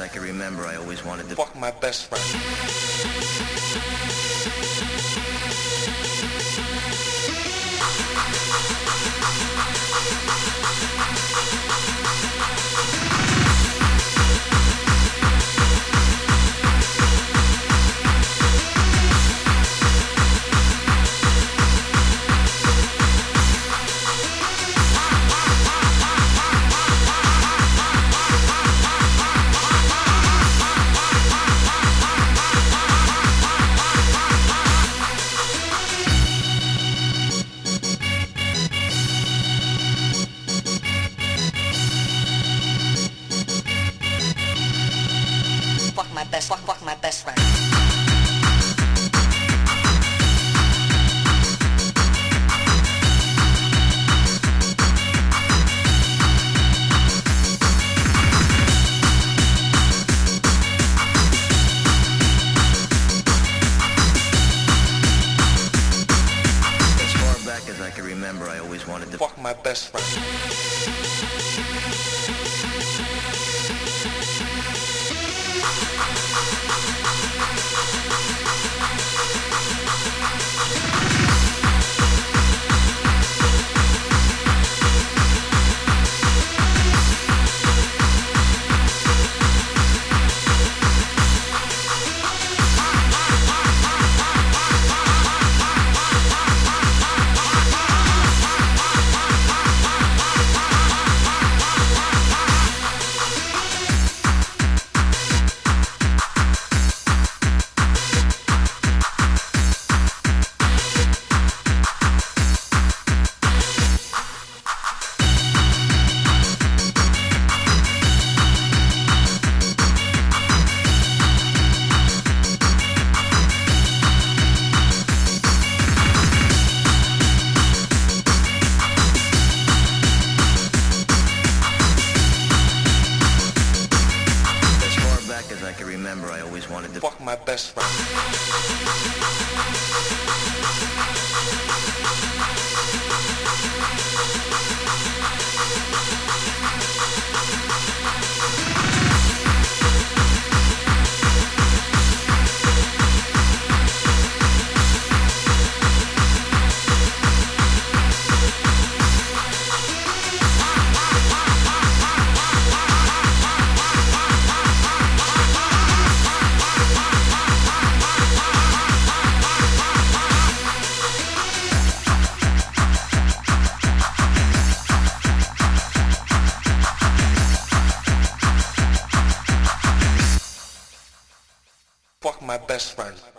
I can remember, I always wanted to fuck my best friend. Fuck my best friend. As far back as I can remember, I always wanted to Fuck my best friend. I can remember, I always wanted to fuck my best friend. Fuck my best friend.